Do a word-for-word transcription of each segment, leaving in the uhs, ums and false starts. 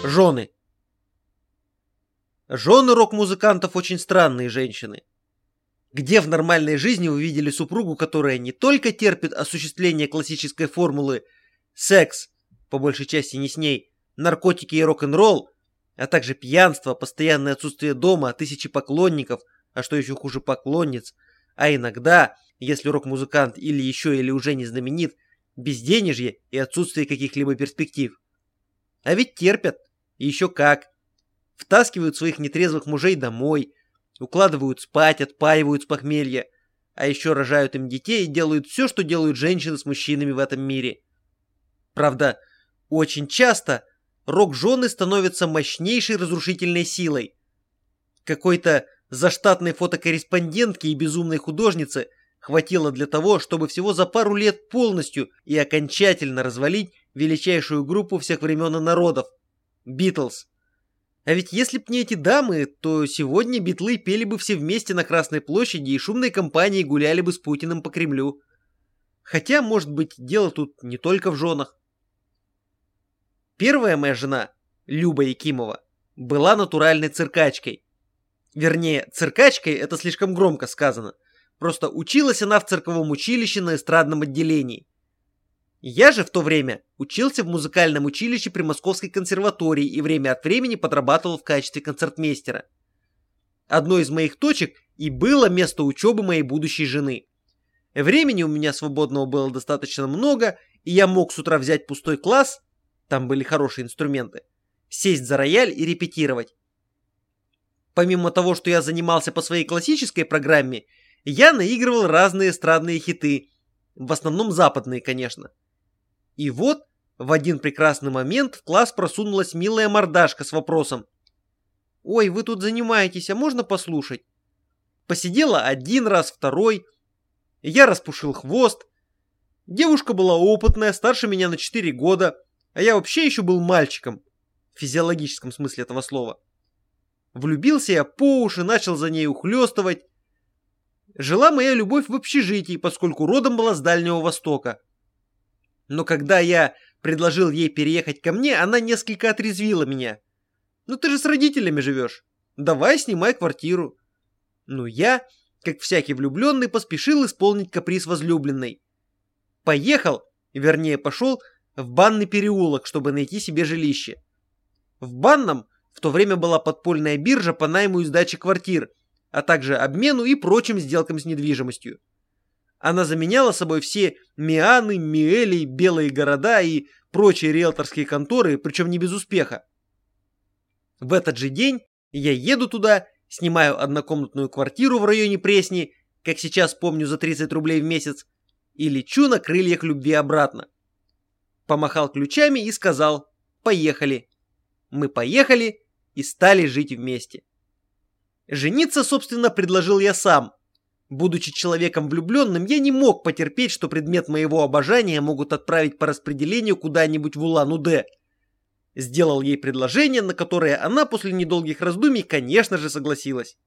Жены. Жены рок-музыкантов очень странные женщины. Где в нормальной жизни вы видели супругу, которая не только терпит осуществление классической формулы секс, по большей части не с ней, наркотики и рок-н-ролл, а также пьянство, постоянное отсутствие дома, тысячи поклонников, а что еще хуже поклонниц, а иногда, если рок-музыкант или еще или уже не знаменит, безденежье и отсутствие каких-либо перспектив. А ведь терпят, и еще как. Втаскивают своих нетрезвых мужей домой, укладывают спать, отпаивают с похмелья, а еще рожают им детей и делают все, что делают женщины с мужчинами в этом мире. Правда, очень часто рок-жены становятся мощнейшей разрушительной силой. Какой-то заштатной фотокорреспондентки и безумной художницы хватило для того, чтобы всего за пару лет полностью и окончательно развалить величайшую группу всех времен и народов – Битлз. А ведь если б не эти дамы, то сегодня битлы пели бы все вместе на Красной площади и шумной компанией гуляли бы с Путиным по Кремлю. Хотя, может быть, дело тут не только в женах. Первая моя жена, Люба Якимова, была натуральной циркачкой. Вернее, циркачкой это слишком громко сказано. Просто училась она в цирковом училище на эстрадном отделении. Я же в то время учился в музыкальном училище при Московской консерватории и время от времени подрабатывал в качестве концертмейстера. Одной из моих точек и было место учебы моей будущей жены. Времени у меня свободного было достаточно много, и я мог с утра взять пустой класс, там были хорошие инструменты, сесть за рояль и репетировать. Помимо того, что я занимался по своей классической программе, я наигрывал разные эстрадные хиты, в основном западные, конечно. И вот, в один прекрасный момент в класс просунулась милая мордашка с вопросом: «Ой, вы тут занимаетесь, а можно послушать?» Посидела один раз, второй. Я распушил хвост. Девушка была опытная, старше меня на четыре года, а я вообще еще был мальчиком, в физиологическом смысле этого слова. Влюбился я по уши, начал за ней ухлёстывать. Жила моя любовь в общежитии, поскольку родом была с Дальнего Востока. Но когда я предложил ей переехать ко мне, она несколько отрезвила меня. «Ну ты же с родителями живешь. Давай снимай квартиру». Ну я, как всякий влюбленный, поспешил исполнить каприз возлюбленной. Поехал, вернее пошел, в Банный переулок, чтобы найти себе жилище. В Банном в то время была подпольная биржа по найму и сдаче квартир, а также обмену и прочим сделкам с недвижимостью. Она заменяла собой все Мианы, Миэли, Белые города и прочие риэлторские конторы, причем не без успеха. В этот же день я еду туда, снимаю однокомнатную квартиру в районе Пресни, как сейчас помню, за тридцать рублей в месяц, и лечу на крыльях любви обратно. Помахал ключами и сказал: «Поехали». Мы поехали и стали жить вместе. Жениться, собственно, предложил я сам. Будучи человеком влюбленным, я не мог потерпеть, что предмет моего обожания могут отправить по распределению куда-нибудь в Улан-Удэ. Сделал ей предложение, на которое она после недолгих раздумий, конечно же, согласилась.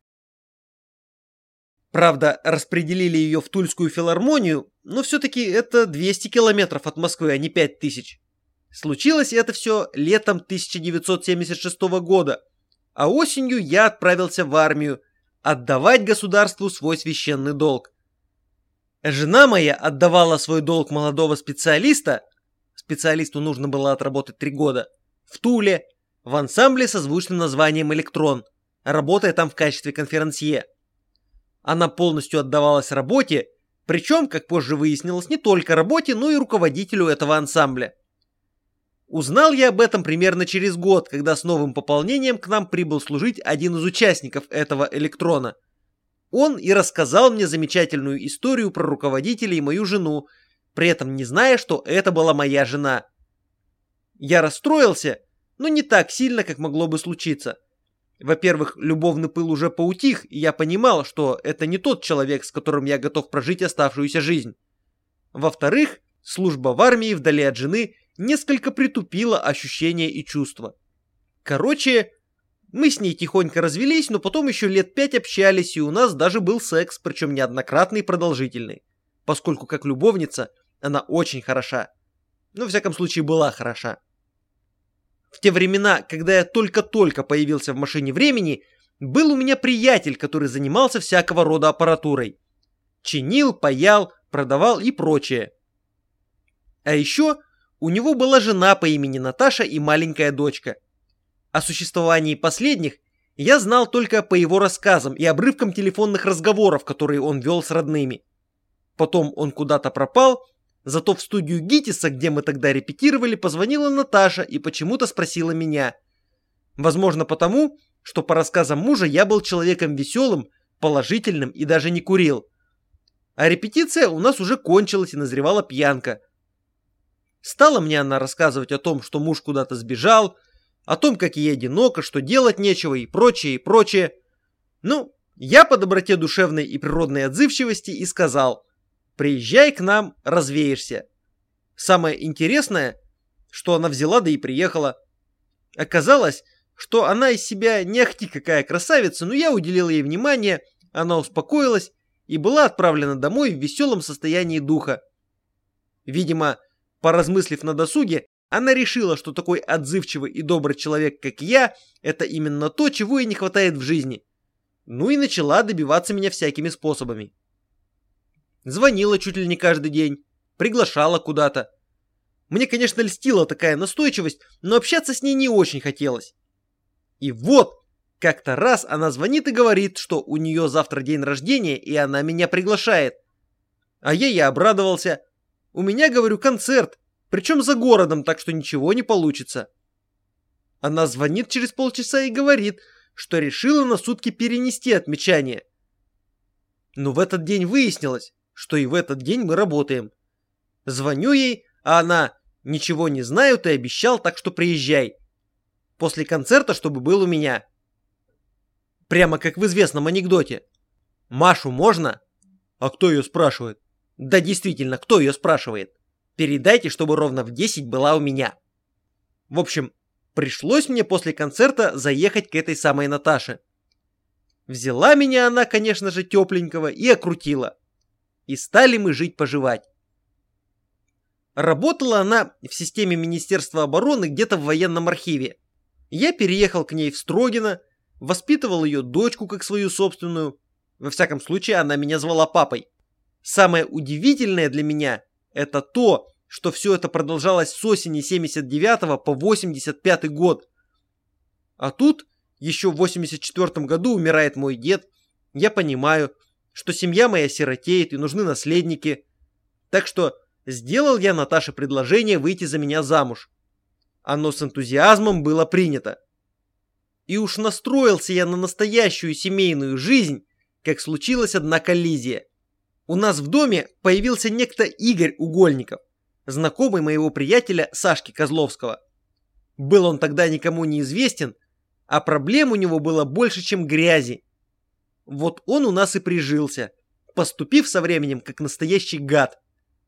Правда, распределили ее в Тульскую филармонию, но все-таки это двести километров от Москвы, а не пять тысяч. Случилось это все летом тысяча девятьсот семьдесят шестого года, а осенью я отправился в армию отдавать государству свой священный долг. Жена моя отдавала свой долг молодого специалиста, специалисту нужно было отработать три года, в Туле, в ансамбле со звучным названием «Электрон», работая там в качестве конферансье. Она полностью отдавалась работе, причем, как позже выяснилось, не только работе, но и руководителю этого ансамбля. Узнал я об этом примерно через год, когда с новым пополнением к нам прибыл служить один из участников этого электрона. Он и рассказал мне замечательную историю про руководителя и мою жену, при этом не зная, что это была моя жена. Я расстроился, но не так сильно, как могло бы случиться. Во-первых, любовный пыл уже поутих, и я понимал, что это не тот человек, с которым я готов прожить оставшуюся жизнь. Во-вторых, служба в армии вдали от жены несколько притупила ощущения и чувства. Короче, мы с ней тихонько развелись, но потом еще лет пять общались, и у нас даже был секс, причем неоднократный и продолжительный, поскольку как любовница она очень хороша. Ну, во всяком случае, была хороша. В те времена, когда я только-только появился в машине времени, был у меня приятель, который занимался всякого рода аппаратурой. Чинил, паял, продавал и прочее. А еще у него была жена по имени Наташа и маленькая дочка. О существовании последних я знал только по его рассказам и обрывкам телефонных разговоров, которые он вел с родными. Потом он куда-то пропал, зато в студию ГИТИСа, где мы тогда репетировали, позвонила Наташа и почему-то спросила меня. Возможно, потому, что по рассказам мужа я был человеком веселым, положительным и даже не курил. А репетиция у нас уже кончилась и назревала пьянка. Стала мне она рассказывать о том, что муж куда-то сбежал, о том, как ей одиноко, что делать нечего и прочее, и прочее. Ну, я по доброте душевной и природной отзывчивости и сказал: приезжай к нам, развеешься. Самое интересное, что она взяла да и приехала. Оказалось, что она из себя не ахти какая красавица, но я уделил ей внимание, она успокоилась и была отправлена домой в веселом состоянии духа. Видимо, поразмыслив на досуге, она решила, что такой отзывчивый и добрый человек, как я, это именно то, чего ей не хватает в жизни. Ну и начала добиваться меня всякими способами. Звонила чуть ли не каждый день, приглашала куда-то. Мне, конечно, льстила такая настойчивость, но общаться с ней не очень хотелось. И вот, как-то раз она звонит и говорит, что у нее завтра день рождения, и она меня приглашает. А я ей обрадовался. У меня, говорю, концерт, причем за городом, так что ничего не получится. Она звонит через полчаса и говорит, что решила на сутки перенести отмечание. Но в этот день выяснилось, что и в этот день мы работаем. Звоню ей, а она: ничего не знаю, ты обещал, так что приезжай. После концерта, чтобы был у меня. Прямо как в известном анекдоте. Машу можно? А кто ее спрашивает? Да действительно, кто ее спрашивает? Передайте, чтобы ровно в десять была у меня. В общем, пришлось мне после концерта заехать к этой самой Наташе. Взяла меня она, конечно же, тепленького и окрутила. И стали мы жить-поживать. Работала она в системе Министерства обороны где-то в военном архиве. Я переехал к ней в Строгино, воспитывал ее дочку как свою собственную. Во всяком случае, она меня звала папой. Самое удивительное для меня — это то, что все это продолжалось с осени семьдесят девятого по восемьдесят пятый год. А тут еще в восемьдесят четвёртом году умирает мой дед. Я понимаю, что семья моя сиротеет и нужны наследники. Так что сделал я Наташе предложение выйти за меня замуж. Оно с энтузиазмом было принято. И уж настроился я на настоящую семейную жизнь, как случилась одна коллизия. У нас в доме появился некто Игорь Угольников, знакомый моего приятеля Сашки Козловского. Был он тогда никому не известен, а проблем у него было больше, чем грязи. Вот он у нас и прижился, поступив со временем как настоящий гад.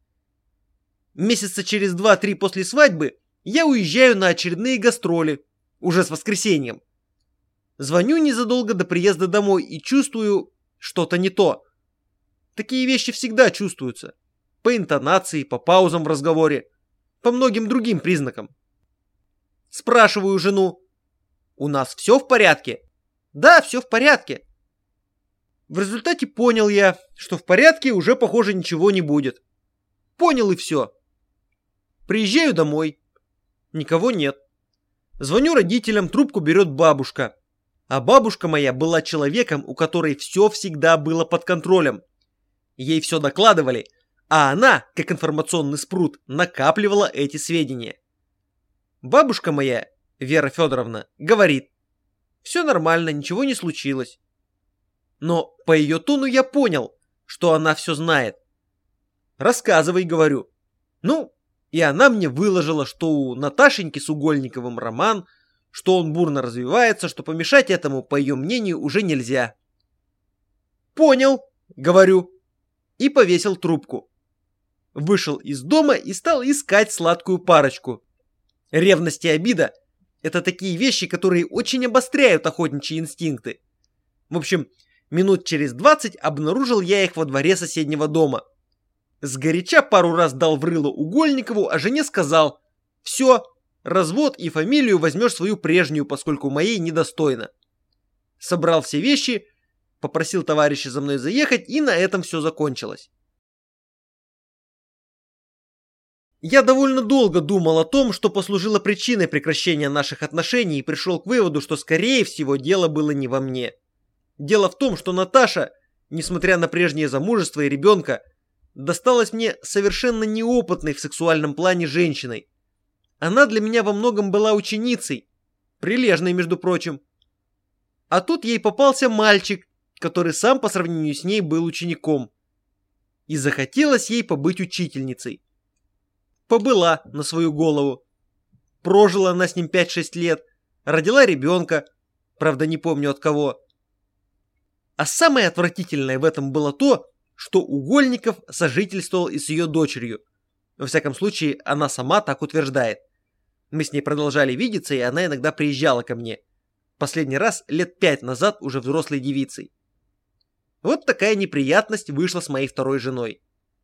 Месяца через два-три после свадьбы я уезжаю на очередные гастроли, уже с воскресеньем. Звоню незадолго до приезда домой и чувствую, что-то не то. Такие вещи всегда чувствуются. По интонации, по паузам в разговоре, по многим другим признакам. Спрашиваю жену: у нас все в порядке? Да, все в порядке. В результате понял я, что в порядке уже, похоже, ничего не будет. Понял и все. Приезжаю домой. Никого нет. Звоню родителям, трубку берет бабушка. А бабушка моя была человеком, у которой все всегда было под контролем. Ей все докладывали, а она, как информационный спрут, накапливала эти сведения. Бабушка моя, Вера Федоровна, говорит: все нормально, ничего не случилось. Но по ее тону я понял, что она все знает. Рассказывай, говорю. Ну, и она мне выложила, что у Наташеньки с Угольниковым роман, что он бурно развивается, что помешать этому, по ее мнению, уже нельзя. Понял, говорю. И повесил трубку. Вышел из дома и стал искать сладкую парочку. Ревность и обида — это такие вещи, которые очень обостряют охотничьи инстинкты. В общем, минут через двадцать обнаружил я их во дворе соседнего дома. Сгоряча пару раз дал в рыло Угольникову, а жене сказал: все, развод и фамилию возьмешь свою прежнюю, поскольку моей недостойно. Собрал все вещи, попросил товарища за мной заехать, и на этом все закончилось. Я довольно долго думал о том, что послужило причиной прекращения наших отношений, и пришел к выводу, что, скорее всего, дело было не во мне. Дело в том, что Наташа, несмотря на прежнее замужество и ребенка, досталась мне совершенно неопытной в сексуальном плане женщиной. Она для меня во многом была ученицей, прилежной, между прочим. А тут ей попался мальчик, который сам по сравнению с ней был учеником. И захотелось ей побыть учительницей. Побыла на свою голову. Прожила она с ним пять-шесть лет, родила ребенка, правда не помню от кого. А самое отвратительное в этом было то, что Угольников сожительствовал и с ее дочерью. Во всяком случае, она сама так утверждает. Мы с ней продолжали видеться, и она иногда приезжала ко мне. Последний раз лет пять назад уже взрослой девицей. Вот такая неприятность вышла с моей второй женой.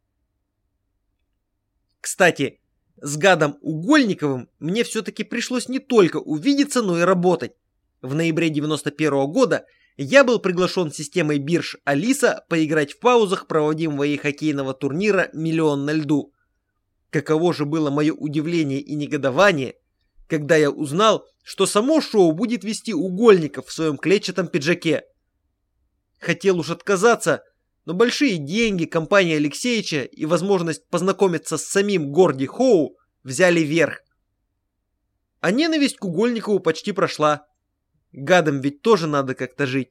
Кстати, с гадом Угольниковым мне все-таки пришлось не только увидеться, но и работать. В ноябре девяносто первого года я был приглашен системой бирж Алиса поиграть в паузах проводимого ей хоккейного турнира «Миллион на льду». Каково же было мое удивление и негодование, когда я узнал, что само шоу будет вести Угольников в своем клетчатом пиджаке. Хотел уж отказаться, но большие деньги, компания Алексеевича и возможность познакомиться с самим Горди Хоу взяли верх. А ненависть к Угольникову почти прошла. Гадам ведь тоже надо как-то жить.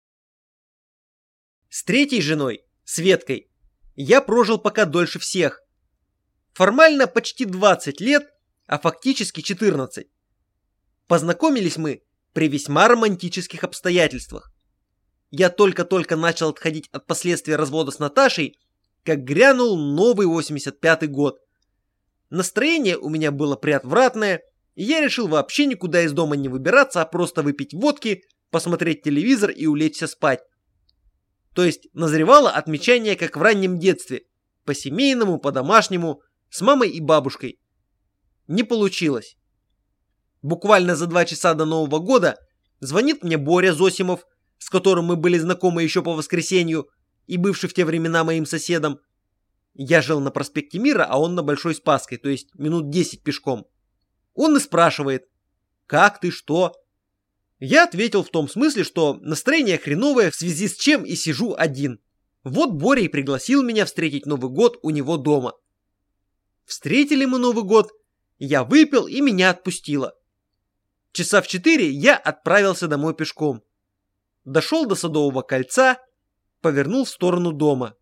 С третьей женой, Светкой, я прожил пока дольше всех. Формально почти двадцать лет, а фактически четырнадцать. Познакомились мы при весьма романтических обстоятельствах. Я только-только начал отходить от последствий развода с Наташей, как грянул новый восемьдесят пятый год. Настроение у меня было приотвратное, и я решил вообще никуда из дома не выбираться, а просто выпить водки, посмотреть телевизор и улечься спать. То есть назревало отмечание, как в раннем детстве, по-семейному, по-домашнему, с мамой и бабушкой. Не получилось. Буквально за два часа до Нового года звонит мне Боря Зосимов, с которым мы были знакомы еще по воскресенью и бывший в те времена моим соседом. Я жил на проспекте Мира, а он на Большой Спасской, то есть минут десять пешком. Он и спрашивает: «Как ты, что?» Я ответил в том смысле, что настроение хреновое, в связи с чем и сижу один. Вот Боря и пригласил меня встретить Новый год у него дома. Встретили мы Новый год, я выпил и меня отпустило. Часа в четыре я отправился домой пешком. Дошел до Садового кольца, повернул в сторону дома.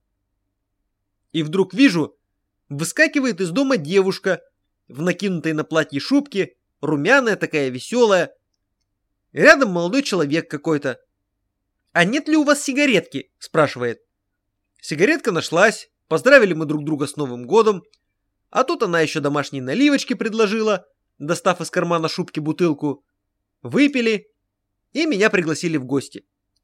И вдруг вижу, выскакивает из дома девушка в накинутой на платье шубке, румяная такая, веселая. Рядом молодой человек какой-то. «А нет ли у вас сигаретки?» – спрашивает. Сигаретка нашлась, поздравили мы друг друга с Новым годом, а тут она еще домашние наливочки предложила, достав из кармана шубки бутылку. Выпили, и меня пригласили в гости.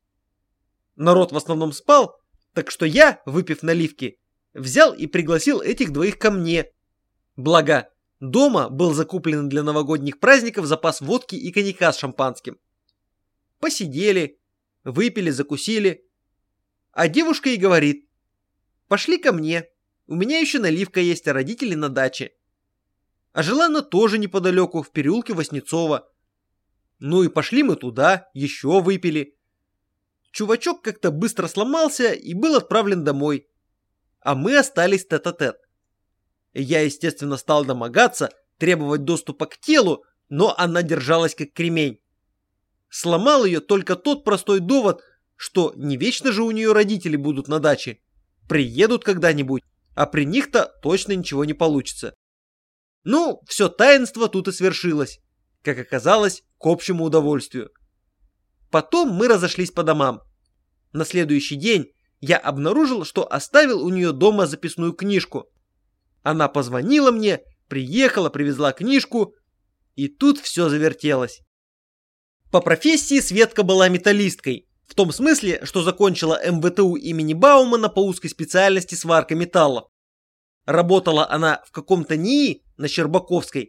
Народ в основном спал, так что я, выпив наливки, взял и пригласил этих двоих ко мне. Благо, дома был закуплен для новогодних праздников запас водки и коньяка с шампанским. Посидели, выпили, закусили. А девушка и говорит: «Пошли ко мне, у меня еще наливка есть, а родители на даче». А жила она тоже неподалеку, в переулке Васнецова. Ну и пошли мы туда, еще выпили. Чувачок как-то быстро сломался и был отправлен домой. А мы остались тет-а-тет. Я, естественно, стал домогаться, требовать доступа к телу, но она держалась как кремень. Сломал ее только тот простой довод, что не вечно же у нее родители будут на даче. Приедут когда-нибудь, а при них-то точно ничего не получится. Ну, все таинство тут и свершилось, как оказалось, к общему удовольствию. Потом мы разошлись по домам. На следующий день я обнаружил, что оставил у нее дома записную книжку. Она позвонила мне, приехала, привезла книжку, и тут все завертелось. По профессии Светка была металлисткой, в том смысле, что закончила эм вэ тэ у имени Баумана по узкой специальности сварка металлов. Работала она в каком-то НИИ на Щербаковской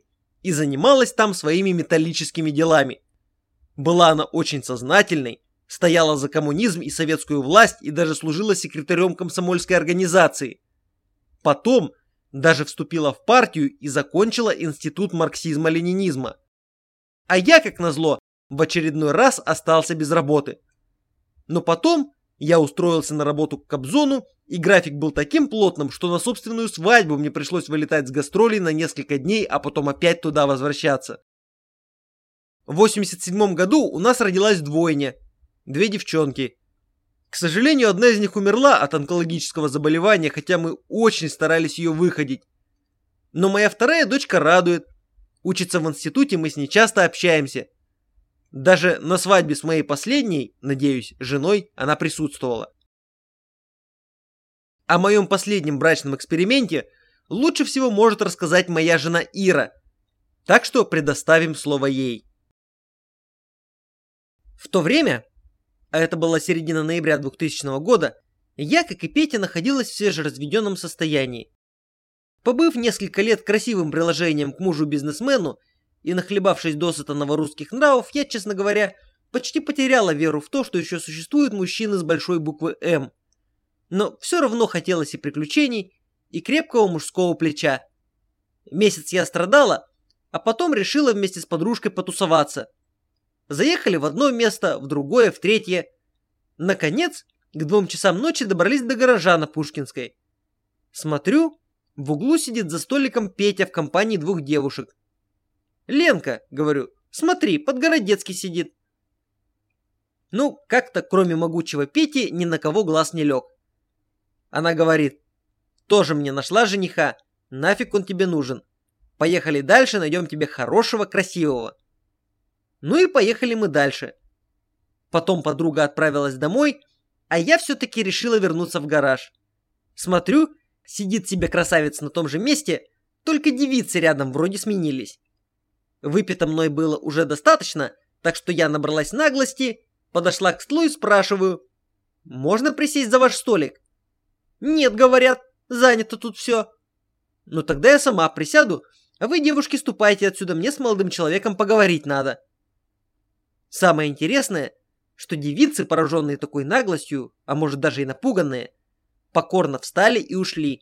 и занималась там своими металлическими делами. Была она очень сознательной, стояла за коммунизм и советскую власть и даже служила секретарем комсомольской организации. Потом даже вступила в партию и закончила институт марксизма-ленинизма. А я, как назло, в очередной раз остался без работы. Но потом я устроился на работу к Кобзону, и график был таким плотным, что на собственную свадьбу мне пришлось вылетать с гастролей на несколько дней, а потом опять туда возвращаться. В восемьдесят седьмом году у нас родилась двойня, две девчонки. К сожалению, одна из них умерла от онкологического заболевания, хотя мы очень старались ее выходить. Но моя вторая дочка радует. Учится в институте, мы с ней часто общаемся. Даже на свадьбе с моей последней, надеюсь, женой она присутствовала. О моем последнем брачном эксперименте лучше всего может рассказать моя жена Ира. Так что предоставим слово ей. В то время, а это была середина ноября двухтысячного года, я, как и Петя, находилась в свежеразведенном состоянии. Побыв несколько лет красивым приложением к мужу-бизнесмену и нахлебавшись досыта новорусских нравов, я, честно говоря, почти потеряла веру в то, что еще существуют мужчины с большой буквы «М». Но все равно хотелось и приключений, и крепкого мужского плеча. Месяц я страдала, а потом решила вместе с подружкой потусоваться. Заехали в одно место, в другое, в третье. Наконец, к двум часам ночи добрались до гаража на Пушкинской. Смотрю, в углу сидит за столиком Петя в компании двух девушек. «Ленка», — говорю, — «смотри, Подгородецкий сидит». Ну, как-то кроме могучего Пети ни на кого глаз не лег. Она говорит: «Тоже мне нашла жениха, нафиг он тебе нужен. Поехали дальше, найдем тебе хорошего, красивого». Ну и поехали мы дальше. Потом подруга отправилась домой, а я все-таки решила вернуться в гараж. Смотрю, сидит себе красавец на том же месте, только девицы рядом вроде сменились. Выпито мной было уже достаточно, так что я набралась наглости, подошла к столу и спрашиваю: «Можно присесть за ваш столик?» «Нет», — говорят, — «занято тут все». «Ну тогда я сама присяду, а вы, девушки, ступайте отсюда, мне с молодым человеком поговорить надо». Самое интересное, что девицы, пораженные такой наглостью, а может даже и напуганные, покорно встали и ушли.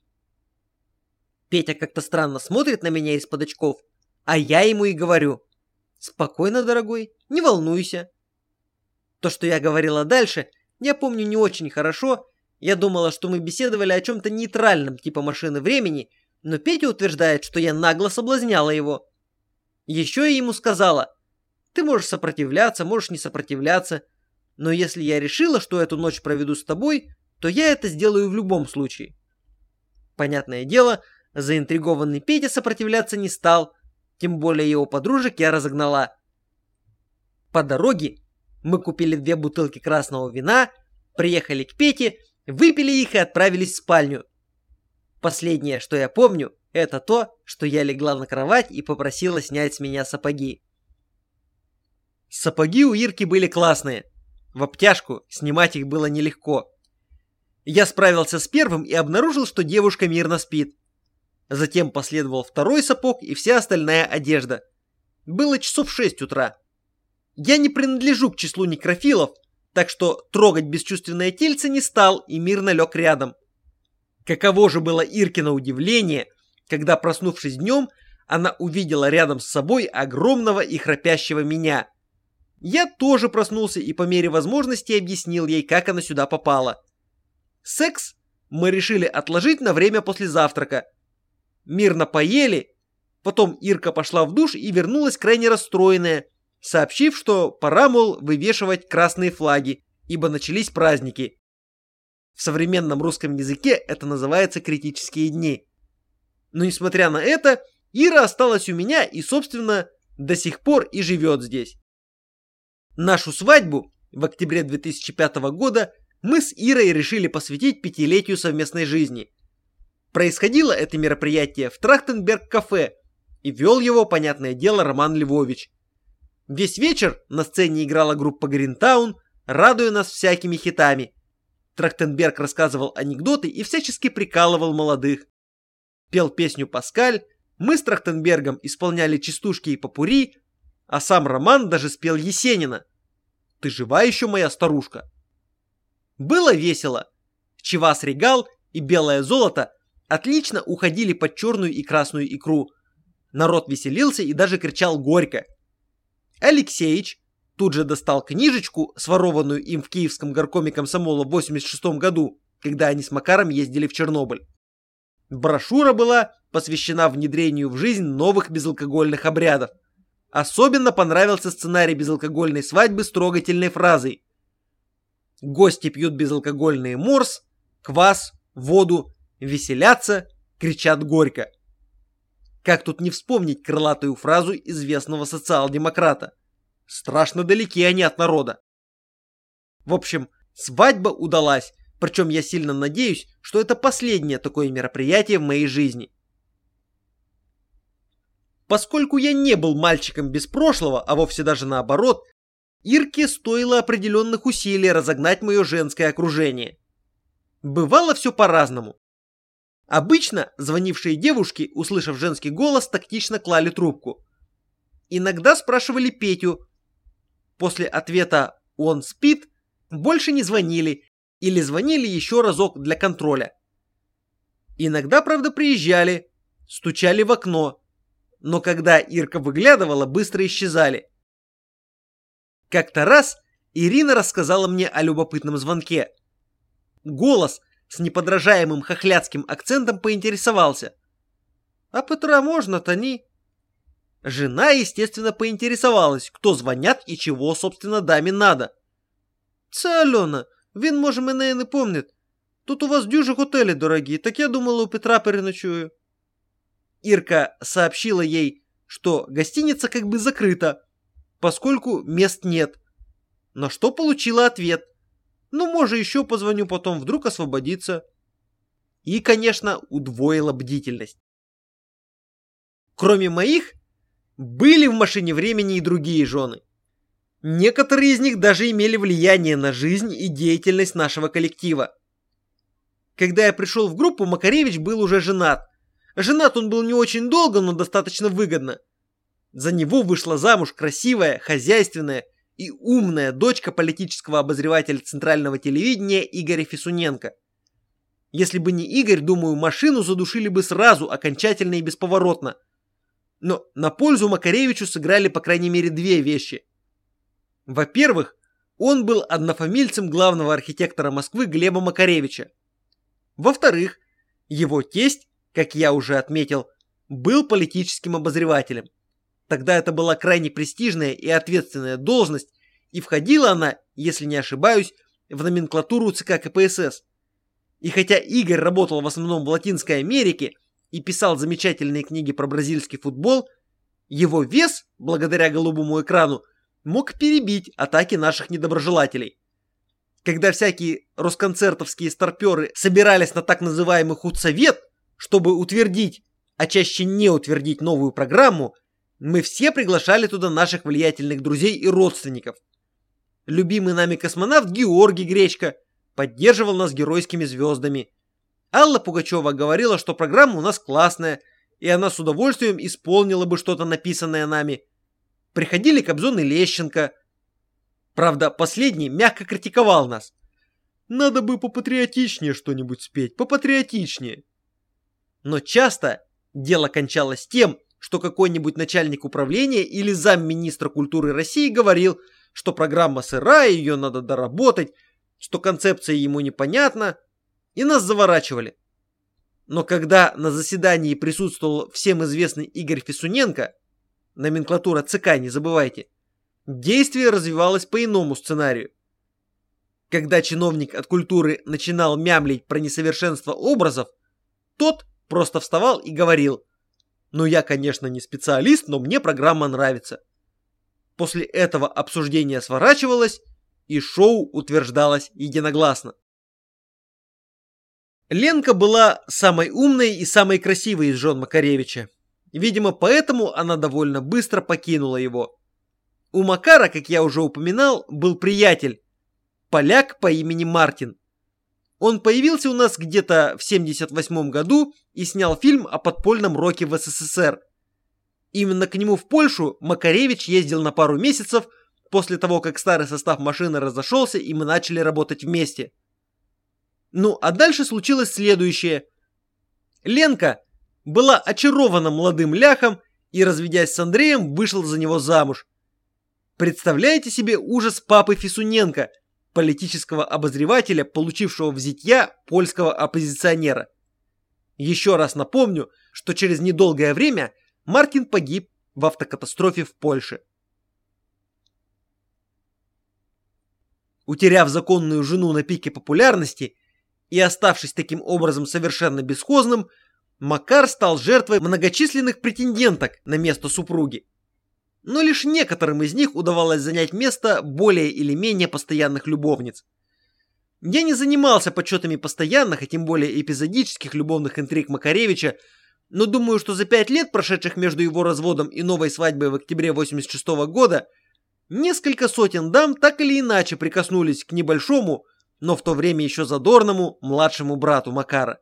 Петя как-то странно смотрит на меня из-под очков, а я ему и говорю: «Спокойно, дорогой, не волнуйся». То, что я говорила дальше, я помню не очень хорошо. Я думала, что мы беседовали о чем-то нейтральном, типа машины времени, но Петя утверждает, что я нагло соблазняла его. Еще я ему сказала: «Ты можешь сопротивляться, можешь не сопротивляться, но если я решила, что эту ночь проведу с тобой, то я это сделаю в любом случае». Понятное дело, заинтригованный Петя сопротивляться не стал, тем более его подружек я разогнала. По дороге мы купили две бутылки красного вина, приехали к Пете, выпили их и отправились в спальню. Последнее, что я помню, это то, что я легла на кровать и попросила снять с меня сапоги. Сапоги у Ирки были классные. В обтяжку снимать их было нелегко. Я справился с первым и обнаружил, что девушка мирно спит. Затем последовал второй сапог и вся остальная одежда. Было часов шесть утра. Я не принадлежу к числу некрофилов, так что трогать бесчувственное тельце не стал и мирно лег рядом. Каково же было Иркино удивление, когда, проснувшись днем, она увидела рядом с собой огромного и храпящего меня. Я тоже проснулся и по мере возможности объяснил ей, как она сюда попала. Секс мы решили отложить на время после завтрака. Мирно поели, потом Ирка пошла в душ и вернулась крайне расстроенная, сообщив, что пора, мол, вывешивать красные флаги, ибо начались праздники. В современном русском языке это называется критические дни. Но несмотря на это, Ира осталась у меня и, собственно, до сих пор и живет здесь. Нашу свадьбу в октябре две тысячи пятого года мы с Ирой решили посвятить пятилетию совместной жизни. Происходило это мероприятие в Трахтенберг-кафе, и вел его, понятное дело, Роман Львович. Весь вечер на сцене играла группа Гринтаун, радуя нас всякими хитами. Трахтенберг рассказывал анекдоты и всячески прикалывал молодых. Пел песню «Паскаль», Мы с Трахтенбергом исполняли частушки и попурри, а сам Роман даже спел Есенина. «Ты жива еще, моя старушка?» Было весело. Чивас Регал и белое золото отлично уходили под черную и красную икру. Народ веселился и даже кричал горько. Алексеич тут же достал книжечку, сворованную им в Киевском горкоме комсомола в восемьдесят шестом году, когда они с Макаром ездили в Чернобыль. Брошюра была посвящена внедрению в жизнь новых безалкогольных обрядов. Особенно понравился сценарий безалкогольной свадьбы с трогательной фразой: «Гости пьют безалкогольный морс, квас, воду, веселятся, кричат горько». Как тут не вспомнить крылатую фразу известного социал-демократа? Страшно далеки они от народа. В общем, свадьба удалась, причем я сильно надеюсь, что это последнее такое мероприятие в моей жизни. Поскольку я не был мальчиком без прошлого, а вовсе даже наоборот, Ирке стоило определенных усилий разогнать мое женское окружение. Бывало все по-разному. Обычно звонившие девушки, услышав женский голос, тактично клали трубку. Иногда спрашивали Петю. После ответа «он спит» больше не звонили или звонили еще разок для контроля. Иногда, правда, приезжали, стучали в окно, но когда Ирка выглядывала, быстро исчезали. Как-то раз Ирина рассказала мне о любопытном звонке. Голос с неподражаемым хохлядским акцентом поинтересовался: «А Петра можно-то не?» Жена, естественно, поинтересовалась, кто звонят и чего, собственно, даме надо. «Це Альона, він, може, мене і не помнить. Тут у вас дюжі готелі дорогі, так я думала, у Петра переночую». Ирка сообщила ей, что гостиница как бы закрыта, поскольку мест нет. На что получила ответ: «Ну, может, еще позвоню потом, вдруг освободится». И, конечно, удвоила бдительность. Кроме моих, были в машине времени и другие жены. Некоторые из них даже имели влияние на жизнь и деятельность нашего коллектива. Когда я пришел в группу, Макаревич был уже женат. Женат он был не очень долго, но достаточно выгодно. За него вышла замуж красивая, хозяйственная и умная дочка политического обозревателя центрального телевидения Игоря Фисуненко. Если бы не Игорь, думаю, машину задушили бы сразу, окончательно и бесповоротно. Но на пользу Макаревичу сыграли по крайней мере две вещи. Во-первых, он был однофамильцем главного архитектора Москвы Глеба Макаревича. Во-вторых, его тесть, как я уже отметил, был политическим обозревателем. Тогда это была крайне престижная и ответственная должность, и входила она, если не ошибаюсь, в номенклатуру ЦК КПСС. И хотя Игорь работал в основном в Латинской Америке и писал замечательные книги про бразильский футбол, его вес, благодаря голубому экрану, мог перебить атаки наших недоброжелателей. Когда всякие росконцертовские старперы собирались на так называемый худсовет, чтобы утвердить, а чаще не утвердить новую программу, мы все приглашали туда наших влиятельных друзей и родственников. Любимый нами космонавт Георгий Гречко поддерживал нас геройскими звездами. Алла Пугачева говорила, что программа у нас классная, и она с удовольствием исполнила бы что-то написанное нами. Приходили Кобзон и Лещенко. Правда, последний мягко критиковал нас. Надо бы попатриотичнее что-нибудь спеть, попатриотичнее. Но часто дело кончалось тем, что какой-нибудь начальник управления или замминистра культуры России говорил, что программа сырая, ее надо доработать, что концепция ему непонятна, и нас заворачивали. Но когда на заседании присутствовал всем известный Игорь Фисуненко, номенклатура ЦК, не забывайте, действие развивалось по иному сценарию. Когда чиновник от культуры начинал мямлить про несовершенство образов, тот просто вставал и говорил: «Ну я, конечно, не специалист, но мне программа нравится». После этого обсуждение сворачивалось, и шоу утверждалось единогласно. Ленка была самой умной и самой красивой из жен Макаревича. Видимо, поэтому она довольно быстро покинула его. У Макара, как я уже упоминал, был приятель, поляк по имени Мартин. Он появился у нас где-то в семьдесят восьмом году и снял фильм о подпольном роке в СССР. Именно к нему в Польшу Макаревич ездил на пару месяцев после того, как старый состав машины разошелся и мы начали работать вместе. Ну, а дальше случилось следующее. Ленка была очарована молодым ляхом и, разведясь с Андреем, вышла за него замуж. Представляете себе ужас папы Фисуненко, политического обозревателя, получившего в зятья польского оппозиционера. Еще раз напомню, что через недолгое время Мартин погиб в автокатастрофе в Польше. Утеряв законную жену на пике популярности и оставшись таким образом совершенно бесхозным, Макар стал жертвой многочисленных претенденток на место супруги. Но лишь некоторым из них удавалось занять место более или менее постоянных любовниц. Я не занимался подсчетами постоянных, а тем более эпизодических любовных интриг Макаревича, но думаю, что за пять лет, прошедших между его разводом и новой свадьбой в октябре восемьдесят шестого года, несколько сотен дам так или иначе прикоснулись к небольшому, но в то время еще задорному, младшему брату Макара.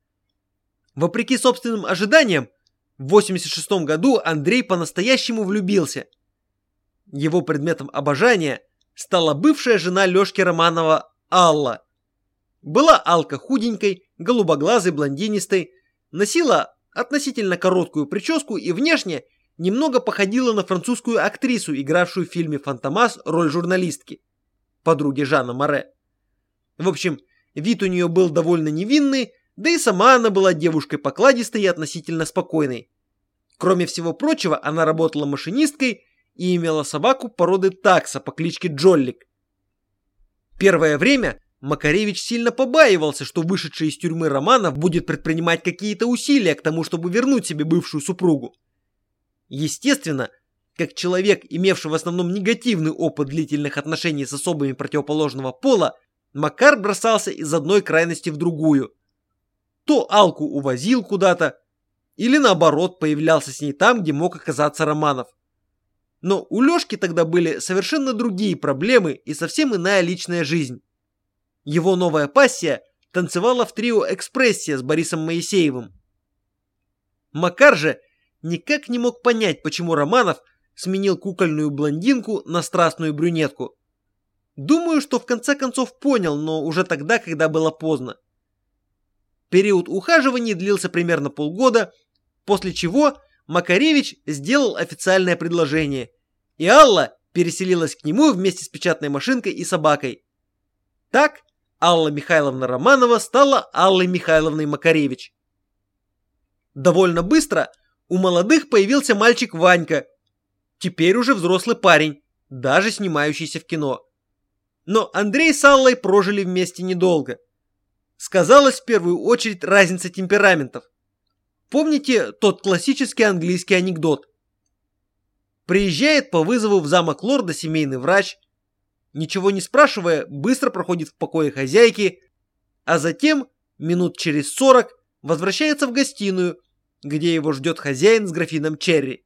Вопреки собственным ожиданиям, в восемьдесят шестом году Андрей по-настоящему влюбился. Его предметом обожания стала бывшая жена Лёшки Романова Алла. Была Алка худенькой, голубоглазой, блондинистой, носила относительно короткую прическу и внешне немного походила на французскую актрису, игравшую в фильме «Фантомас» роль журналистки, подруги Жана Море. В общем, вид у нее был довольно невинный, да и сама она была девушкой покладистой и относительно спокойной. Кроме всего прочего, она работала машинисткой и имела собаку породы такса по кличке Джоллик. Первое время Макаревич сильно побаивался, что вышедший из тюрьмы Романов будет предпринимать какие-то усилия к тому, чтобы вернуть себе бывшую супругу. Естественно, как человек, имевший в основном негативный опыт длительных отношений с особами противоположного пола, Макар бросался из одной крайности в другую. То Алку увозил куда-то, или наоборот появлялся с ней там, где мог оказаться Романов. Но у Лёшки тогда были совершенно другие проблемы и совсем иная личная жизнь. Его новая пассия танцевала в трио «Экспрессия» с Борисом Моисеевым. Макар же никак не мог понять, почему Романов сменил кукольную блондинку на страстную брюнетку. Думаю, что в конце концов понял, но уже тогда, когда было поздно. Период ухаживания длился примерно полгода, после чего Макаревич сделал официальное предложение, и Алла переселилась к нему вместе с печатной машинкой и собакой. Так Алла Михайловна Романова стала Аллой Михайловной Макаревич. Довольно быстро у молодых появился мальчик Ванька, теперь уже взрослый парень, даже снимающийся в кино. Но Андрей с Аллой прожили вместе недолго. Сказалась в первую очередь разница темпераментов. Помните тот классический английский анекдот? Приезжает по вызову в замок лорда семейный врач, ничего не спрашивая, быстро проходит в покое хозяйки, а затем, минут через сорок, возвращается в гостиную, где его ждет хозяин с графином черри.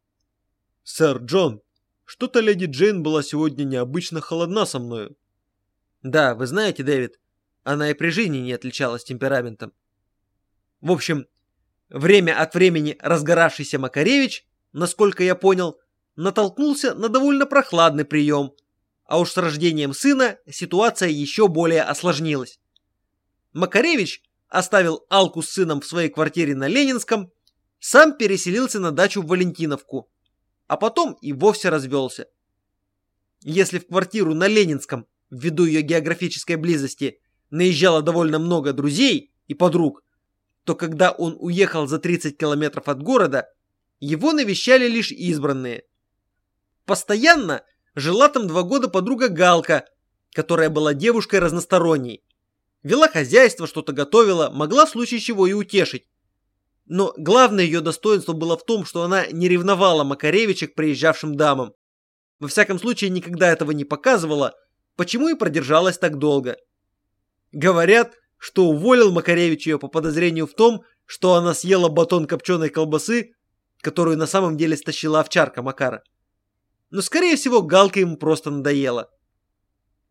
«Сэр Джон, что-то леди Джейн была сегодня необычно холодна со мною». «Да, вы знаете, Дэвид, она и при жизни не отличалась темпераментом». В общем, время от времени разгоравшийся Макаревич, насколько я понял, натолкнулся на довольно прохладный прием, а уж с рождением сына ситуация еще более осложнилась. Макаревич оставил Алку с сыном в своей квартире на Ленинском, сам переселился на дачу в Валентиновку, а потом и вовсе развелся. Если в квартиру на Ленинском, ввиду ее географической близости, наезжало довольно много друзей и подруг, то когда он уехал за тридцать километров от города, его навещали лишь избранные. Постоянно жила там два года подруга Галка, которая была девушкой разносторонней. Вела хозяйство, что-то готовила, могла в случае чего и утешить. Но главное ее достоинство было в том, что она не ревновала Макаревича к приезжавшим дамам. Во всяком случае, никогда этого не показывала, почему и продержалась так долго. Говорят, что уволил Макаревич ее по подозрению в том, что она съела батон копченой колбасы, которую на самом деле стащила овчарка Макара. Но, скорее всего, Галка ему просто надоела.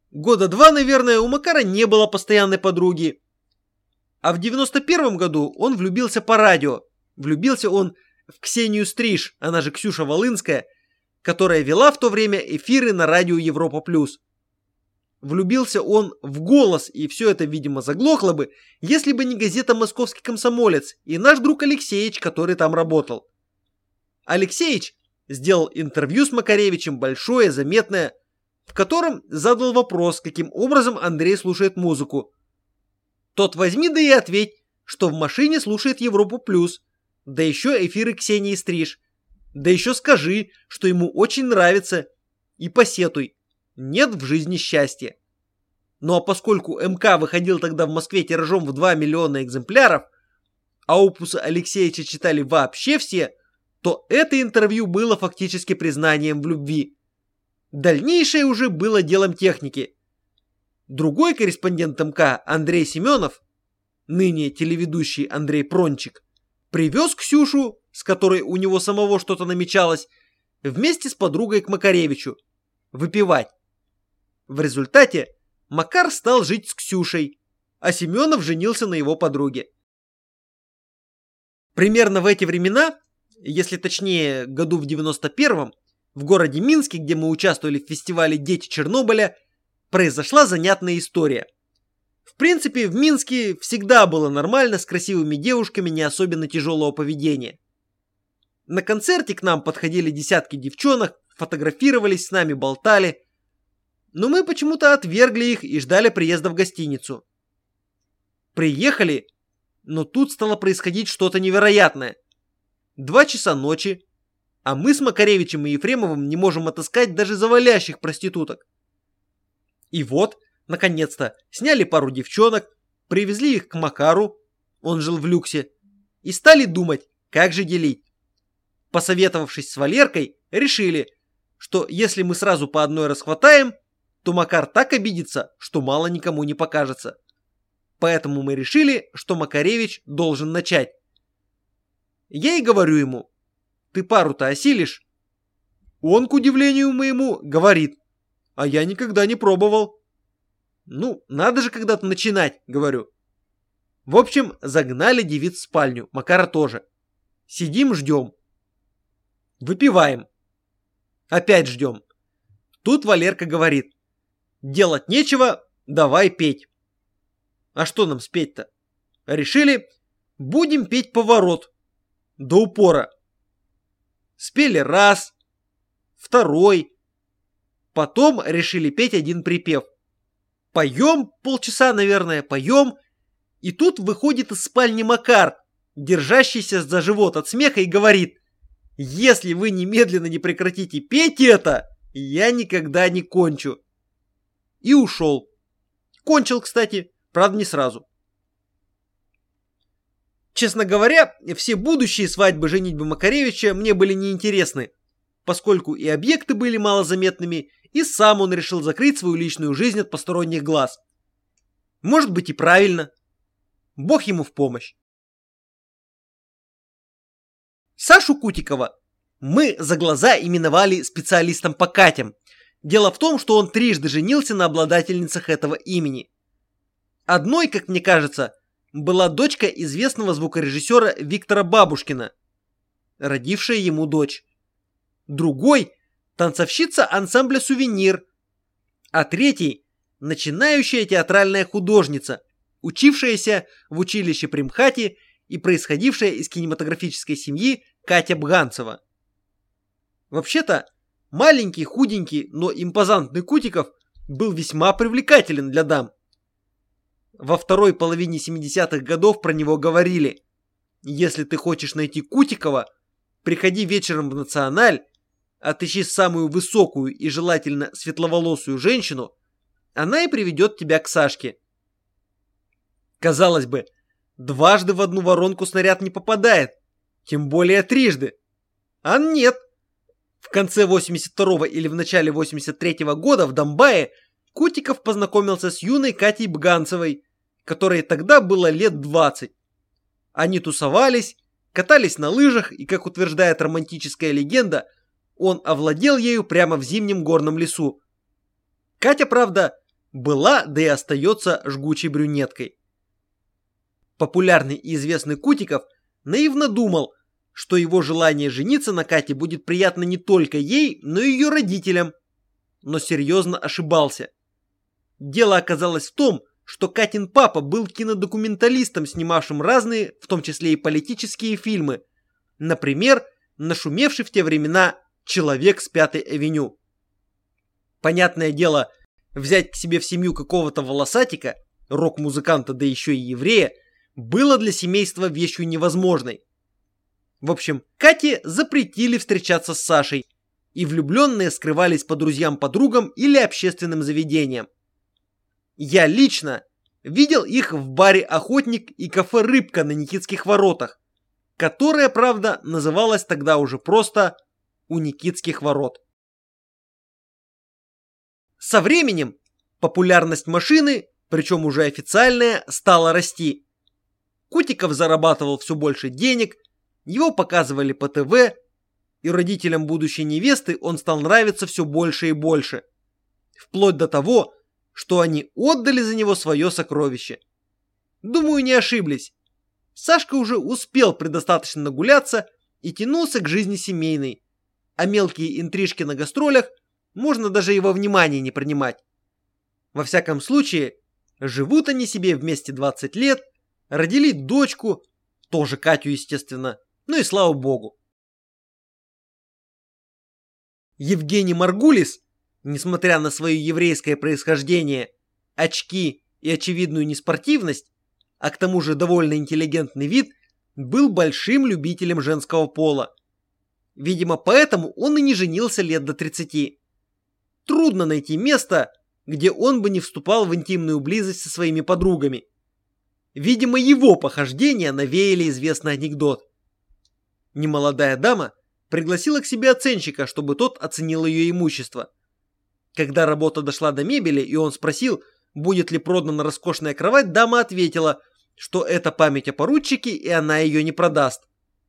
Года два, наверное, у Макара не было постоянной подруги. А в девяносто первом году он влюбился по радио. Влюбился он в Ксению Стриж, она же Ксюша Волынская, которая вела в то время эфиры на радио Европа плюс. Влюбился он в голос, и все это, видимо, заглохло бы, если бы не газета «Московский комсомолец» и наш друг Алексеич, который там работал. Алексеич сделал интервью с Макаревичем, большое, заметное, в котором задал вопрос, каким образом Андрей слушает музыку. Тот возьми да и ответь, что в машине слушает Европу плюс, да еще эфиры Ксении Стриж, да еще скажи, что ему очень нравится, и посетуй. Нет в жизни счастья. Ну а поскольку МК выходил тогда в Москве тиражом в два миллиона экземпляров, а опусы Алексеича читали вообще все, то это интервью было фактически признанием в любви. Дальнейшее уже было делом техники. Другой корреспондент МК, Андрей Семенов, ныне телеведущий Андрей Прончик, привез Ксюшу, с которой у него самого что-то намечалось, вместе с подругой к Макаревичу, выпивать. В результате Макар стал жить с Ксюшей, а Семенов женился на его подруге. Примерно в эти времена, если точнее году в девяносто первом, в городе Минске, где мы участвовали в фестивале «Дети Чернобыля», произошла занятная история. В принципе, в Минске всегда было нормально с красивыми девушками не особенно тяжелого поведения. На концерте к нам подходили десятки девчонок, фотографировались с нами, болтали. Но мы почему-то отвергли их и ждали приезда в гостиницу. Приехали, но тут стало происходить что-то невероятное. Два часа ночи, а мы с Макаревичем и Ефремовым не можем отыскать даже завалящих проституток. И вот, наконец-то, сняли пару девчонок, привезли их к Макару, он жил в люксе, и стали думать, как же делить. Посоветовавшись с Валеркой, решили, что если мы сразу по одной расхватаем, то Макар так обидится, что мало никому не покажется. Поэтому мы решили, что Макаревич должен начать. Я и говорю ему: ты пару-то осилишь? Он, к удивлению моему, говорит: а я никогда не пробовал. Ну, надо же когда-то начинать, говорю. В общем, загнали девиц в спальню, Макара тоже. Сидим, ждем. Выпиваем. Опять ждем. Тут Валерка говорит: делать нечего, давай петь. А что нам спеть-то? Решили, будем петь поворот. До упора. Спели раз, второй. Потом решили петь один припев. Поем полчаса, наверное, поем. И тут выходит из спальни Макар, держащийся за живот от смеха, и говорит: если вы немедленно не прекратите петь это, я никогда не кончу. И ушел. Кончил, кстати, правда не сразу. Честно говоря, все будущие свадьбы женитьбы Макаревича мне были неинтересны, поскольку и объекты были малозаметными, и сам он решил закрыть свою личную жизнь от посторонних глаз. Может быть и правильно. Бог ему в помощь. Сашу Кутикова мы за глаза именовали специалистом по Катям. Дело в том, что он трижды женился на обладательницах этого имени. Одной, как мне кажется, была дочка известного звукорежиссера Виктора Бабушкина, родившая ему дочь. Другой – танцовщица ансамбля «Сувенир». А третий – начинающая театральная художница, учившаяся в училище при МХАТе и происходившая из кинематографической семьи Катя Бганцева. Вообще-то, маленький, худенький, но импозантный Кутиков был весьма привлекателен для дам. Во второй половине семидесятых годов про него говорили: если ты хочешь найти Кутикова, приходи вечером в Националь, отыщи самую высокую и желательно светловолосую женщину, она и приведет тебя к Сашке. Казалось бы, дважды в одну воронку снаряд не попадает, тем более трижды. А нет. В конце восемьдесят второго или в начале восемьдесят третьего года в Домбае Кутиков познакомился с юной Катей Бганцевой, которой тогда было лет двадцать. Они тусовались, катались на лыжах, и, как утверждает романтическая легенда, он овладел ею прямо в зимнем горном лесу. Катя, правда, была, да и остается жгучей брюнеткой. Популярный и известный Кутиков наивно думал, что его желание жениться на Кате будет приятно не только ей, но и ее родителям. Но серьезно ошибался. Дело оказалось в том, что Катин папа был кинодокументалистом, снимавшим разные, в том числе и политические фильмы. Например, нашумевший в те времена «Человек с Пятой авеню». Понятное дело, взять к себе в семью какого-то волосатика, рок-музыканта, да еще и еврея, было для семейства вещью невозможной. В общем, Кате запретили встречаться с Сашей, и влюбленные скрывались по друзьям-подругам или общественным заведениям. Я лично видел их в баре «Охотник» и кафе «Рыбка» на Никитских воротах, которое, правда, называлось тогда уже просто «У Никитских ворот». Со временем популярность машины, причем уже официальная, стала расти. Кутиков зарабатывал все больше денег, его показывали по ТВ, и родителям будущей невесты он стал нравиться все больше и больше. Вплоть до того, что они отдали за него свое сокровище. Думаю, не ошиблись. Сашка уже успел предостаточно нагуляться и тянулся к жизни семейной, а мелкие интрижки на гастролях можно даже его внимания не принимать. Во всяком случае, живут они себе вместе двадцать лет, родили дочку, тоже Катю, естественно, ну и слава богу. Евгений Маргулис, несмотря на свое еврейское происхождение, очки и очевидную неспортивность, а к тому же довольно интеллигентный вид, был большим любителем женского пола. Видимо, поэтому он и не женился лет до тридцати. Трудно найти место, где он бы не вступал в интимную близость со своими подругами. Видимо, его похождения навеяли известный анекдот. Немолодая дама пригласила к себе оценщика, чтобы тот оценил ее имущество. Когда работа дошла до мебели, и он спросил, будет ли продана роскошная кровать, дама ответила, что это память о поручике, и она ее не продаст.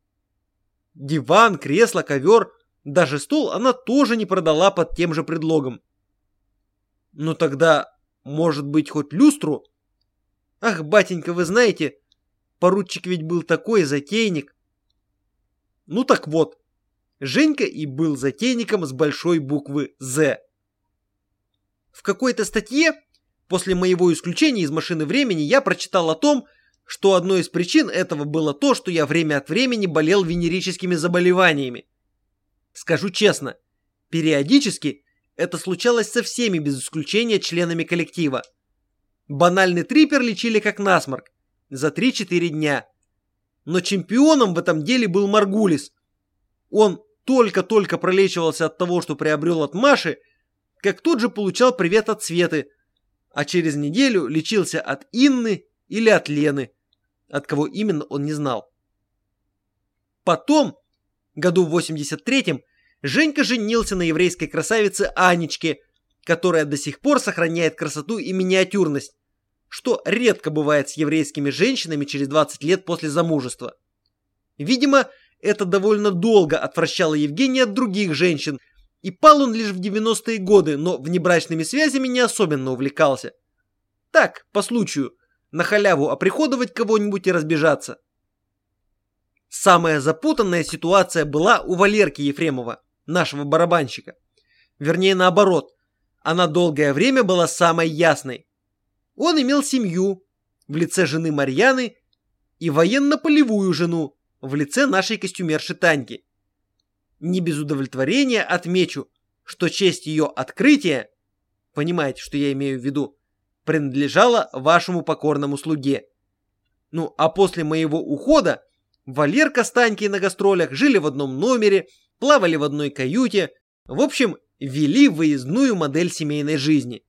Диван, кресло, ковер, даже стол она тоже не продала под тем же предлогом. Ну тогда, может быть, хоть люстру? Ах, батенька, вы знаете, поручик ведь был такой затейник. Ну так вот, Женька и был затейником с большой буквы «З». В какой-то статье, после моего исключения из машины времени, я прочитал о том, что одной из причин этого было то, что я время от времени болел венерическими заболеваниями. Скажу честно, периодически это случалось со всеми без исключения членами коллектива. Банальный трипер лечили как насморк за три-четыре дня. Но чемпионом в этом деле был Маргулис. Он только-только пролечивался от того, что приобрел от Маши, как тут же получал привет от Светы, а через неделю лечился от Инны или от Лены, от кого именно он не знал. Потом, году в восемьдесят третьем, Женька женился на еврейской красавице Анечке, которая до сих пор сохраняет красоту и миниатюрность, что редко бывает с еврейскими женщинами через двадцать лет после замужества. Видимо, это довольно долго отвращало Евгения от других женщин, и пал он лишь в девяностые годы, но внебрачными связями не особенно увлекался. Так, по случаю, на халяву оприходовать кого-нибудь и разбежаться. Самая запутанная ситуация была у Валерки Ефремова, нашего барабанщика. Вернее, наоборот, она долгое время была самой ясной. Он имел семью в лице жены Марьяны и военно-полевую жену в лице нашей костюмерши Таньки. Не без удовлетворения отмечу, что честь ее открытия, понимаете, что я имею в виду, принадлежала вашему покорному слуге. Ну, а после моего ухода Валерка с Танькой на гастролях жили в одном номере, плавали в одной каюте, в общем, вели выездную модель семейной жизни.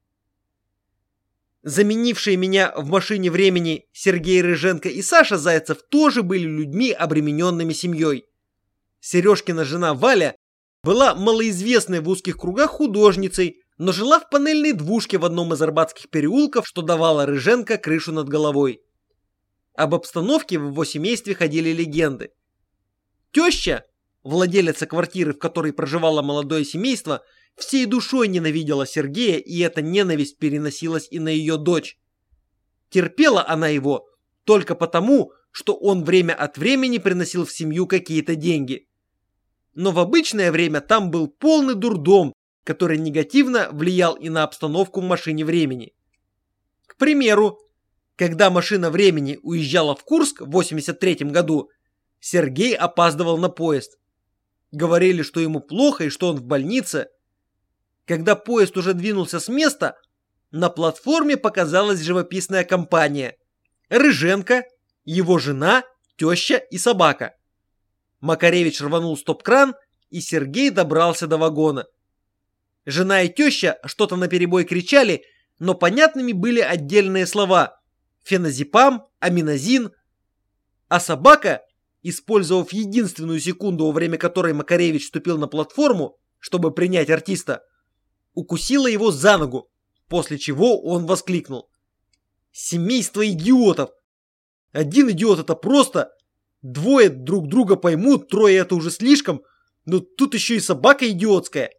Заменившие меня в машине времени Сергей Рыженко и Саша Зайцев тоже были людьми, обремененными семьей. Сережкина жена Валя была малоизвестной в узких кругах художницей, но жила в панельной двушке в одном из арбатских переулков, что давало Рыженко крышу над головой. Об обстановке в его семействе ходили легенды. Теща, владелица квартиры, в которой проживало молодое семейство, всей душой ненавидела Сергея, и эта ненависть переносилась и на ее дочь. Терпела она его только потому, что он время от времени приносил в семью какие-то деньги. Но в обычное время там был полный дурдом, который негативно влиял и на обстановку в машине времени. К примеру, когда машина времени уезжала в Курск в восемьдесят третьем году, Сергей опаздывал на поезд. Говорили, что ему плохо и что он в больнице. Когда поезд уже двинулся с места, на платформе показалась живописная компания. Рыженко, его жена, теща и собака. Макаревич рванул стоп-кран, и Сергей добрался до вагона. Жена и теща что-то наперебой кричали, но понятными были отдельные слова: феназепам, аминозин. А собака, использовав единственную секунду, во время которой Макаревич вступил на платформу, чтобы принять артиста, укусила его за ногу, после чего он воскликнул: «Семейство идиотов! Один идиот — это просто, двое друг друга поймут, трое — это уже слишком, но тут еще и собака идиотская».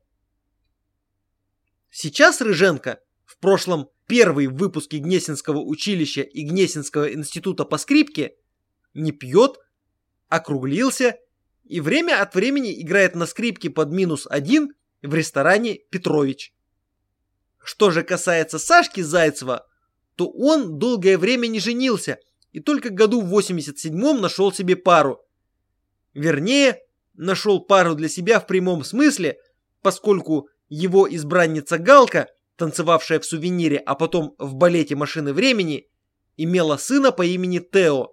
Сейчас Рыженко, в прошлом первый в выпуске Гнесинского училища и Гнесинского института по скрипке, не пьет, округлился и время от времени играет на скрипке под минус один в ресторане «Петрович». Что же касается Сашки Зайцева, то он долгое время не женился и только году в восемьдесят седьмом нашел себе пару. Вернее, нашел пару для себя в прямом смысле, поскольку его избранница Галка, танцевавшая в «Сувенире», а потом в балете «Машины времени», имела сына по имени Тео.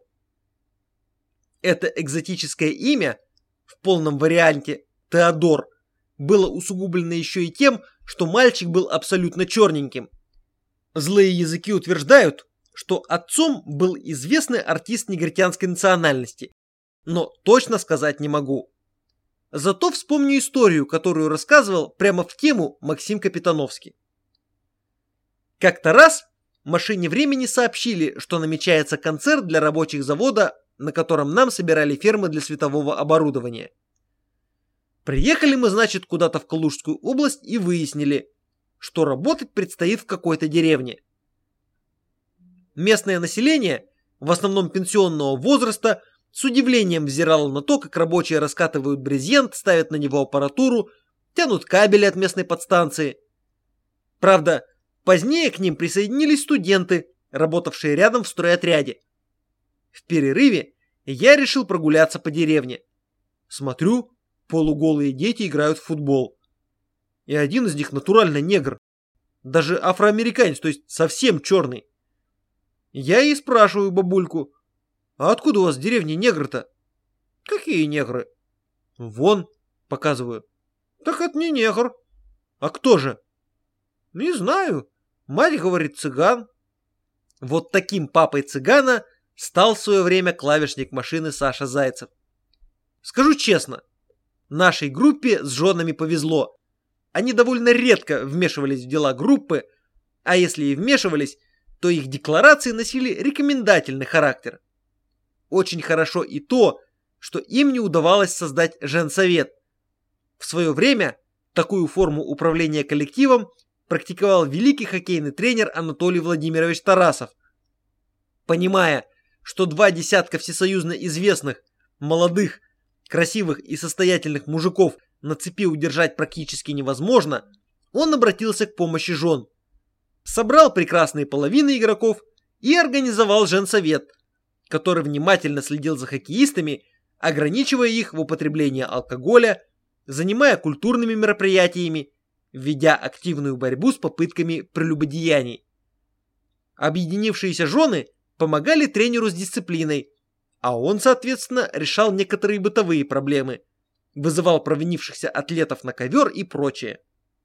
Это экзотическое имя, в полном варианте Теодор, было усугублено еще и тем, что мальчик был абсолютно черненьким. Злые языки утверждают, что отцом был известный артист негритянской национальности, но точно сказать не могу. Зато вспомню историю, которую рассказывал прямо в тему Максим Капитановский. Как-то раз «Машине времени» сообщили, что намечается концерт для рабочих завода, на котором нам собирали фермы для светового оборудования. Приехали мы, значит, куда-то в Калужскую область и выяснили, что работать предстоит в какой-то деревне. Местное население, в основном пенсионного возраста, с удивлением взирало на то, как рабочие раскатывают брезент, ставят на него аппаратуру, тянут кабели от местной подстанции. Правда, позднее к ним присоединились студенты, работавшие рядом в стройотряде. В перерыве я решил прогуляться по деревне. Смотрю, полуголые дети играют в футбол. И один из них натурально негр. Даже афроамериканец, то есть совсем черный. Я и спрашиваю бабульку: «А откуда у вас в деревне негры-то?» «Какие негры?» «Вон», показываю. «Так это не негр». «А кто же?» «Не знаю. Мать говорит, цыган». Вот таким папой цыгана стал в свое время клавишник машины Саша Зайцев. Скажу честно, нашей группе с женами повезло. Они довольно редко вмешивались в дела группы, а если и вмешивались, то их декларации носили рекомендательный характер. Очень хорошо и то, что им не удавалось создать женсовет. В свое время такую форму управления коллективом практиковал великий хоккейный тренер Анатолий Владимирович Тарасов. Понимая, что два десятка всесоюзно известных, молодых, красивых и состоятельных мужиков на цепи удержать практически невозможно, он обратился к помощи жен. Собрал прекрасные половины игроков и организовал женсовет, который внимательно следил за хоккеистами, ограничивая их в употреблении алкоголя, занимая культурными мероприятиями, ведя активную борьбу с попытками прелюбодеяний. Объединившиеся жены помогали тренеру с дисциплиной, а он, соответственно, решал некоторые бытовые проблемы, вызывал провинившихся атлетов на ковер и прочее.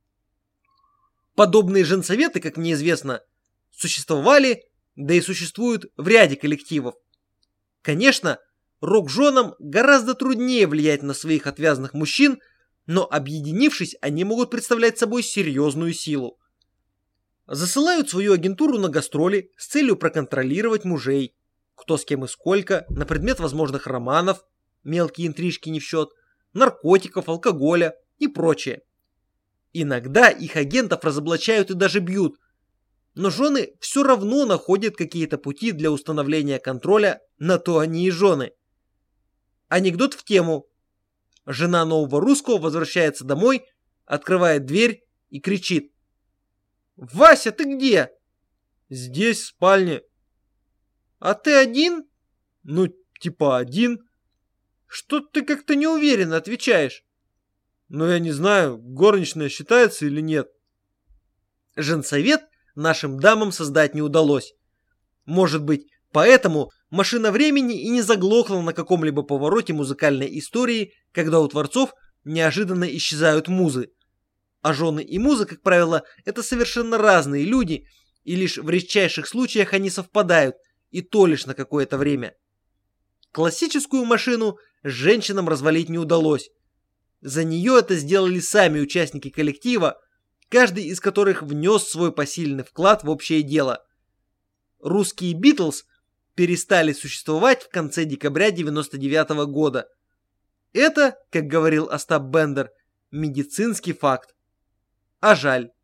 Подобные женсоветы, как мне известно, существовали, да и существуют в ряде коллективов. Конечно, рок-женам гораздо труднее влиять на своих отвязных мужчин, но объединившись, они могут представлять собой серьезную силу. Засылают свою агентуру на гастроли с целью проконтролировать мужей, кто с кем и сколько, на предмет возможных романов, мелкие интрижки не в счет, наркотиков, алкоголя и прочее. Иногда их агентов разоблачают и даже бьют. Но жены все равно находят какие-то пути для установления контроля, на то они и жены. Анекдот в тему. Жена нового русского возвращается домой, открывает дверь и кричит: «Вася, ты где?» «Здесь, в спальне». «А ты один?» «Ну, типа один». «Что ты как-то неуверенно отвечаешь?» «Ну, я не знаю, горничная считается или нет». Женсовет нашим дамам создать не удалось. Может быть, поэтому машина времени и не заглохла на каком-либо повороте музыкальной истории, когда у творцов неожиданно исчезают музы. А жены и муза, как правило, это совершенно разные люди, и лишь в редчайших случаях они совпадают, и то лишь на какое-то время. Классическую машину женщинам развалить не удалось. За нее это сделали сами участники коллектива, каждый из которых внес свой посильный вклад в общее дело. Русские Битлз перестали существовать в конце декабря девяносто девятого года. Это, как говорил Остап Бендер, медицинский факт. А жаль.